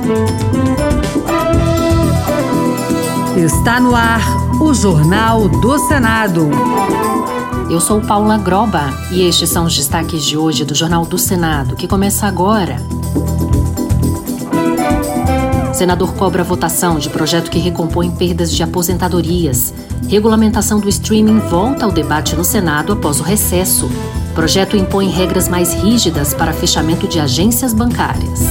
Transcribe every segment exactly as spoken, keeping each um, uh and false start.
Está no ar o Jornal do Senado. Eu sou Paula Groba e estes são os destaques de hoje do Jornal do Senado, que começa agora. Senador cobra votação de projeto que recompõe perdas de aposentadorias. Regulamentação do streaming volta ao debate no Senado após o recesso. Projeto impõe regras mais rígidas para fechamento de agências bancárias.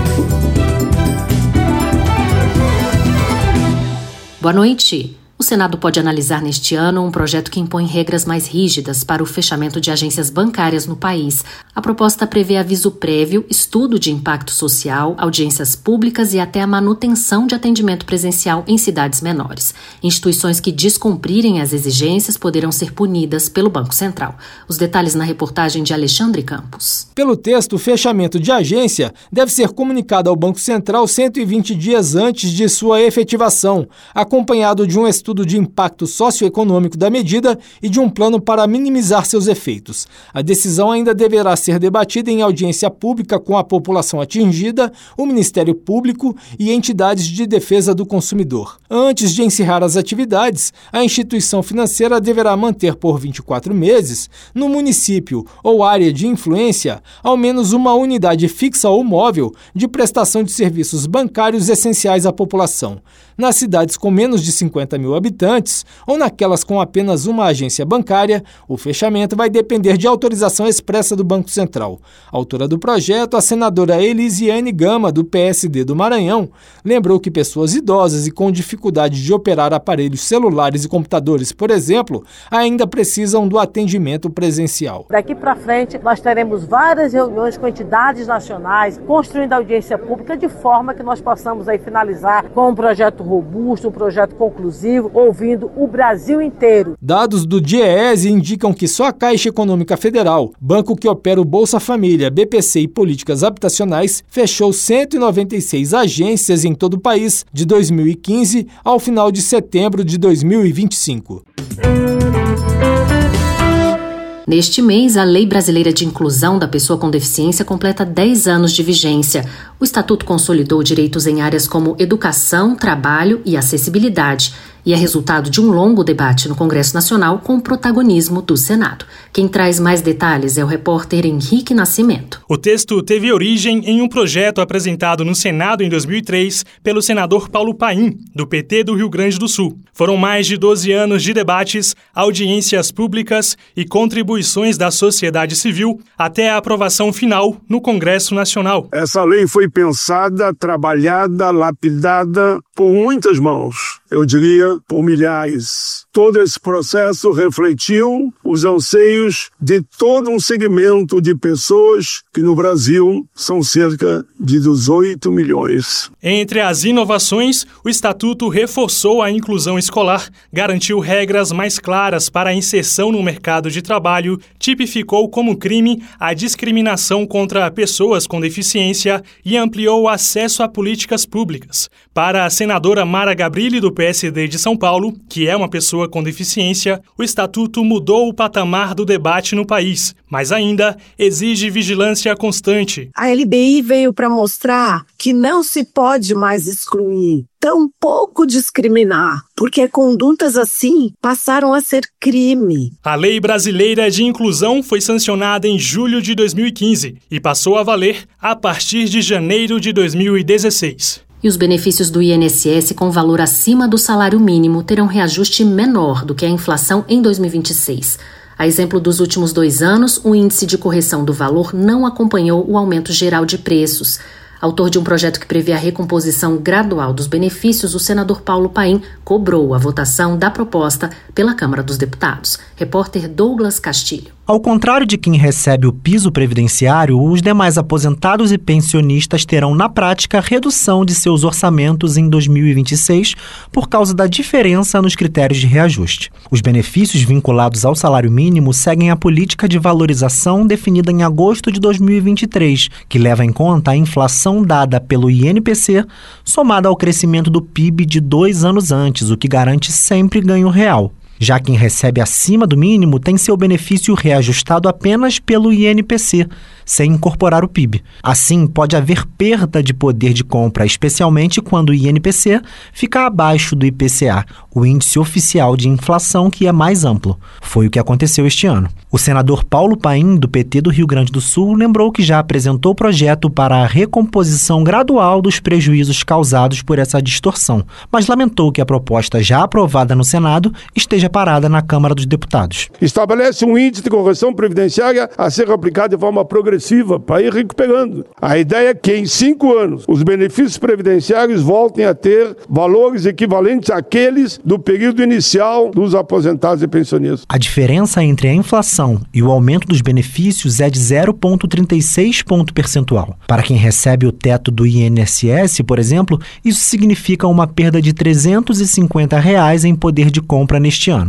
Boa noite. O Senado pode analisar neste ano um projeto que impõe regras mais rígidas para o fechamento de agências bancárias no país. A proposta prevê aviso prévio, estudo de impacto social, audiências públicas e até a manutenção de atendimento presencial em cidades menores. Instituições que descumprirem as exigências poderão ser punidas pelo Banco Central. Os detalhes na reportagem de Alexandre Campos. Pelo texto, o fechamento de agência deve ser comunicado ao Banco Central cento e vinte dias antes de sua efetivação, acompanhado de um estudo estudo de impacto socioeconômico da medida e de um plano para minimizar seus efeitos. A decisão ainda deverá ser debatida em audiência pública com a população atingida, o Ministério Público e entidades de defesa do consumidor. Antes de encerrar as atividades, a instituição financeira deverá manter por vinte e quatro meses, no município ou área de influência, ao menos uma unidade fixa ou móvel de prestação de serviços bancários essenciais à população. Nas cidades com menos de cinquenta mil habitantes ou naquelas com apenas uma agência bancária, o fechamento vai depender de autorização expressa do Banco Central. Autora do projeto, a senadora Elisiane Gama, do P S D do Maranhão, lembrou que pessoas idosas e com dificuldade de operar aparelhos celulares e computadores, por exemplo, ainda precisam do atendimento presencial. Daqui para frente, nós teremos várias reuniões com entidades nacionais, construindo audiência pública de forma que nós possamos aí finalizar com um projeto robusto, um projeto conclusivo, ouvindo o Brasil inteiro. Dados do DIEESE indicam que só a Caixa Econômica Federal, banco que opera o Bolsa Família, B P C e políticas habitacionais, fechou cento e noventa e seis agências em todo o país de dois mil e quinze ao final de setembro de dois mil e vinte e cinco. Neste mês, a Lei Brasileira de Inclusão da Pessoa com Deficiência completa dez anos de vigência. O Estatuto consolidou direitos em áreas como educação, trabalho e acessibilidade. E é resultado de um longo debate no Congresso Nacional com o protagonismo do Senado. Quem traz mais detalhes é o repórter Henrique Nascimento. O texto teve origem em um projeto apresentado no Senado em dois mil e três pelo senador Paulo Paim, do P T do Rio Grande do Sul. Foram mais de doze anos de debates, audiências públicas e contribuições da sociedade civil até a aprovação final no Congresso Nacional. Essa lei foi pensada, trabalhada, lapidada por muitas mãos. Eu diria por milhares. Todo esse processo refletiu os anseios de todo um segmento de pessoas que no Brasil são cerca de dezoito milhões. Entre as inovações, o Estatuto reforçou a inclusão escolar, garantiu regras mais claras para a inserção no mercado de trabalho, tipificou como crime a discriminação contra pessoas com deficiência e ampliou o acesso a políticas públicas. Para a senadora Mara Gabrilli, do P S D de São Paulo, que é uma pessoa com deficiência, o Estatuto mudou o patamar do debate no país, mas ainda exige vigilância constante. A L B I veio para mostrar que não se pode mais excluir, tampouco discriminar, porque condutas assim passaram a ser crime. A Lei Brasileira de Inclusão foi sancionada em julho de dois mil e quinze e passou a valer a partir de janeiro de dois mil e dezesseis. E os benefícios do I N S S com valor acima do salário mínimo terão reajuste menor do que a inflação em dois mil e vinte e seis. A exemplo dos últimos dois anos, o índice de correção do valor não acompanhou o aumento geral de preços. Autor de um projeto que prevê a recomposição gradual dos benefícios, o senador Paulo Paim cobrou a votação da proposta pela Câmara dos Deputados. Repórter Douglas Castilho. Ao contrário de quem recebe o piso previdenciário, os demais aposentados e pensionistas terão, na prática, redução de seus orçamentos em dois mil e vinte e seis por causa da diferença nos critérios de reajuste. Os benefícios vinculados ao salário mínimo seguem a política de valorização definida em agosto de dois mil e vinte e três, que leva em conta a inflação dada pelo I N P C, somada ao crescimento do P I B de dois anos antes, o que garante sempre ganho real. Já quem recebe acima do mínimo tem seu benefício reajustado apenas pelo I N P C, sem incorporar o P I B. Assim, pode haver perda de poder de compra, especialmente quando o I N P C fica abaixo do I P C A, o índice oficial de inflação, que é mais amplo. Foi o que aconteceu este ano. O senador Paulo Paim, do P T do Rio Grande do Sul, lembrou que já apresentou o projeto para a recomposição gradual dos prejuízos causados por essa distorção, mas lamentou que a proposta já aprovada no Senado esteja parada na Câmara dos Deputados. Estabelece um índice de correção previdenciária a ser aplicado de forma progressiva para ir recuperando. A ideia é que em cinco anos os benefícios previdenciários voltem a ter valores equivalentes àqueles do período inicial dos aposentados e pensionistas. A diferença entre a inflação e o aumento dos benefícios é de zero vírgula trinta e seis ponto percentual. Para quem recebe o teto do I N S S, por exemplo, isso significa uma perda de trezentos e cinquenta reais em poder de compra neste ano.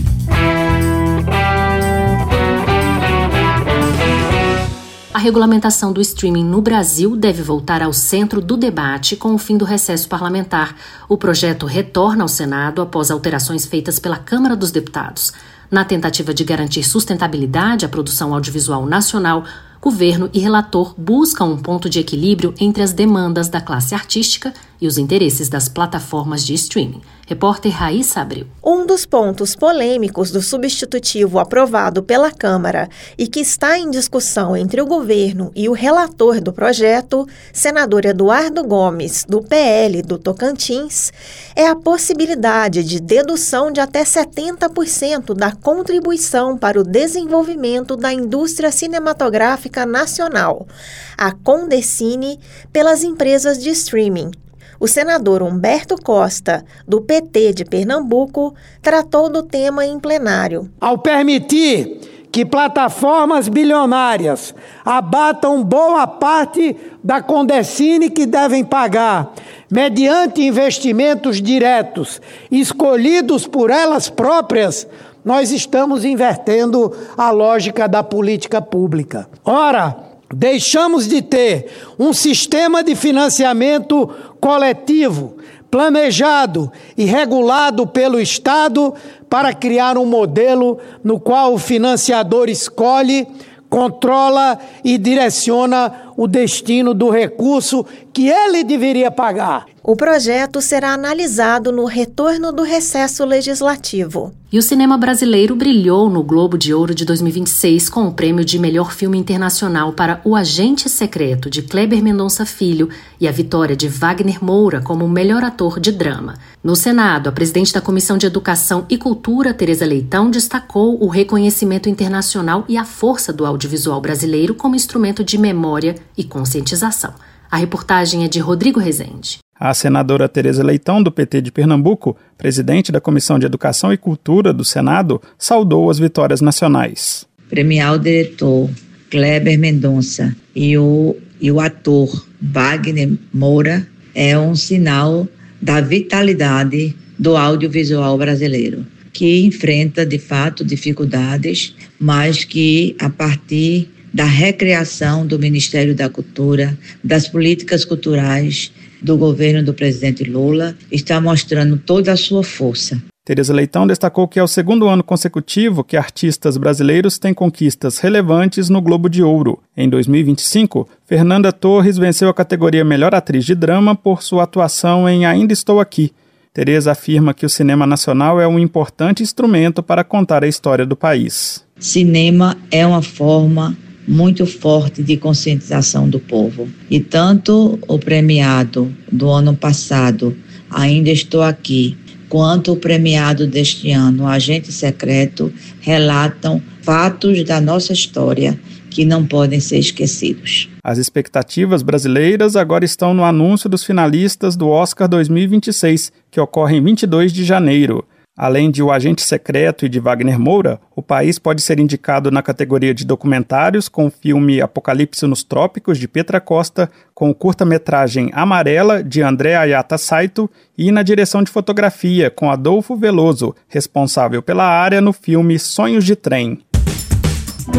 A regulamentação do streaming no Brasil deve voltar ao centro do debate com o fim do recesso parlamentar. O projeto retorna ao Senado após alterações feitas pela Câmara dos Deputados. Na tentativa de garantir sustentabilidade à produção audiovisual nacional, governo e relator buscam um ponto de equilíbrio entre as demandas da classe artística e os interesses das plataformas de streaming. Repórter Raíssa Abreu. Um dos pontos polêmicos do substitutivo aprovado pela Câmara e que está em discussão entre o governo e o relator do projeto, senador Eduardo Gomes, do P L do Tocantins, é a possibilidade de dedução de até setenta por cento da contribuição para o desenvolvimento da indústria cinematográfica nacional, a Condecine, pelas empresas de streaming. O senador Humberto Costa, do P T de Pernambuco, tratou do tema em plenário. Ao permitir que plataformas bilionárias abatam boa parte da Condecine que devem pagar, mediante investimentos diretos escolhidos por elas próprias, nós estamos invertendo a lógica da política pública. Ora, deixamos de ter um sistema de financiamento coletivo, planejado e regulado pelo Estado para criar um modelo no qual o financiador escolhe, controla e direciona o destino do recurso que ele deveria pagar. O projeto será analisado no retorno do recesso legislativo. E o cinema brasileiro brilhou no Globo de Ouro de dois mil e vinte e seis com o prêmio de melhor filme internacional para O Agente Secreto, de Kleber Mendonça Filho, e a vitória de Wagner Moura como melhor ator de drama. No Senado, a presidente da Comissão de Educação e Cultura, Tereza Leitão, destacou o reconhecimento internacional e a força do audiovisual brasileiro como instrumento de memória e conscientização. A reportagem é de Rodrigo Rezende. A senadora Tereza Leitão, do P T de Pernambuco, presidente da Comissão de Educação e Cultura do Senado, saudou as vitórias nacionais. Premiar o diretor Kleber Mendonça e o, e o ator Wagner Moura é um sinal da vitalidade do audiovisual brasileiro, que enfrenta, de fato, dificuldades, mas que, a partir da recriação do Ministério da Cultura, das políticas culturais do governo do presidente Lula, está mostrando toda a sua força. Tereza Leitão destacou que é o segundo ano consecutivo que artistas brasileiros têm conquistas relevantes no Globo de Ouro. Em dois mil e vinte e cinco, Fernanda Torres venceu a categoria Melhor Atriz de Drama por sua atuação em Ainda Estou Aqui. Tereza afirma que o cinema nacional é um importante instrumento para contar a história do país. Cinema é uma forma muito forte de conscientização do povo. E tanto o premiado do ano passado, Ainda Estou Aqui, quanto o premiado deste ano, Agente Secreto, relatam fatos da nossa história que não podem ser esquecidos. As expectativas brasileiras agora estão no anúncio dos finalistas do Oscar dois mil e vinte e seis, que ocorre em vinte e dois de janeiro. Além de O Agente Secreto e de Wagner Moura, o país pode ser indicado na categoria de documentários com o filme Apocalipse nos Trópicos, de Petra Costa, com o curta-metragem Amarela, de André Ayata Saito, e na direção de fotografia, com Adolfo Veloso, responsável pela área no filme Sonhos de Trem.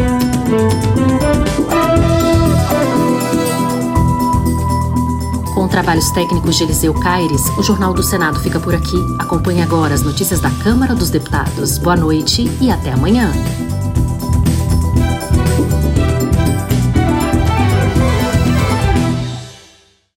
Com trabalhos técnicos de Eliseu Caires, o Jornal do Senado fica por aqui. Acompanhe agora as notícias da Câmara dos Deputados. Boa noite e até amanhã.